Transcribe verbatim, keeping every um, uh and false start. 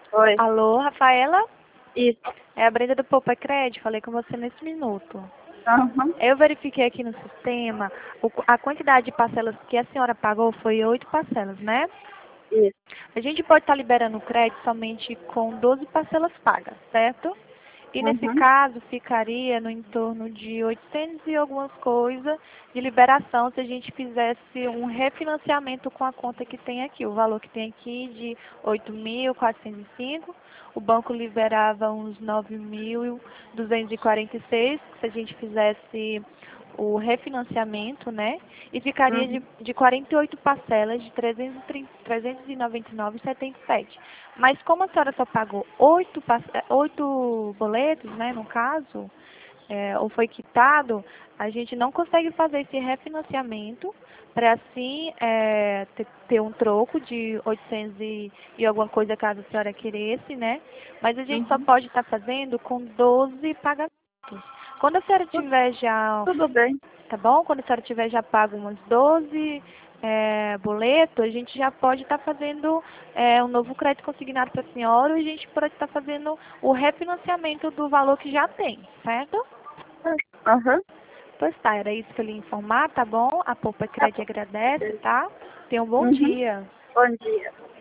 Oi. Alô, Rafaela? Isso. É a Brenda do Poupa Crédito, falei com você nesse minuto. Aham. Eu verifiquei aqui no sistema, o- a quantidade de parcelas que a senhora pagou foi oito parcelas, né? Isso. A gente pode estar liberando o crédito somente com doze parcelas pagas, certo? E nesse Uhum. caso ficaria no entorno de oitocentos e algumas coisas de liberação se a gente fizesse um refinanciamento com a conta que tem aqui. O valor que tem aqui de oito mil quatrocentos e cinco, o banco liberava uns nove mil duzentos e quarenta e seis se a gente fizesse o refinanciamento, né? E ficaria de, Uhum. de quarenta e oito parcelas de trezentos e trinta trezentos e noventa e nove vírgula setenta e sete. Mas como a senhora só pagou oito, oito boletos, né, no caso, é, ou foi quitado, a gente não consegue fazer esse refinanciamento para assim é, ter, ter um troco de oitocentos e, e alguma coisa caso a senhora queresse, né? Mas a gente só Uhum. pode estar fazendo com doze pagamentos. Quando a senhora Tu- tiver já, Tudo bem. tá bom? Quando a senhora tiver já pago uns doze é, boletos, a gente já pode estar fazendo é, um novo crédito consignado para a senhora e a gente pode estar fazendo o refinanciamento do valor que já tem, certo? Aham. Pois tá, era isso que eu lhe informar, tá bom? A Poupa Tá Crédito bom. agradece, tá? Tenha um bom Uhum. dia. Bom dia.